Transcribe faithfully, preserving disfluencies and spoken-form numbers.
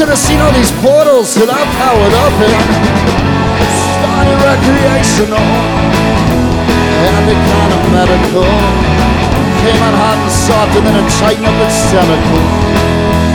should have seen all these portals that I powered up in. Started recreational and it kind of medical. Came out hot and soft and then it tightened up its tentacle.